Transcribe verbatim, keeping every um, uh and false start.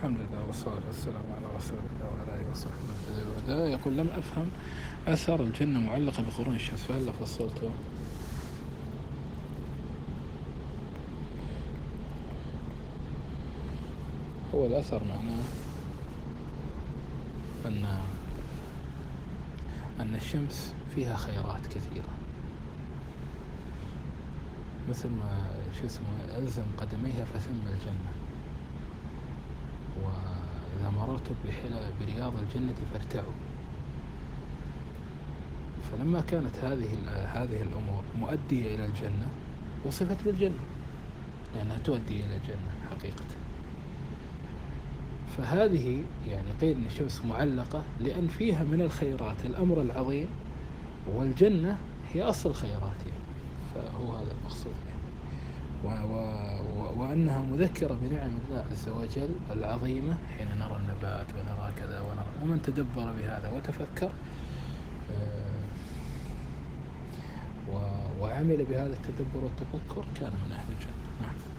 الحمد لله والصلاة والسلام على رسول الله وعلى آله وصحبه وسلم. يقول لم أفهم أثر الجنة معلقة بقرون الشمس، فهل فصلته؟ هو الأثر معناه أن أن الشمس فيها خيرات كثيرة، مثل ما شو اسمه ألزم قدميها فثم الجنة، وإذا مررتم برياض الجنة فارتعوا. فلما كانت هذه هذه الأمور مؤدية إلى الجنة وصفت بالجنة لأنها تؤدي إلى الجنة حقيقة. فهذه يعني قيل أن الشمس معلقة لأن فيها من الخيرات الأمر العظيم، والجنة هي أصل الخيرات يعني. فهو هذا المقصود يعني. و و و وأنها مذكرة بنعم الله عز وجل العظيمة حين نرى النبات ونرى كذا ونرى، ومن تدبر بهذا وتفكر وعمل بهذا التدبر والتفكر كان من أهل الجنة.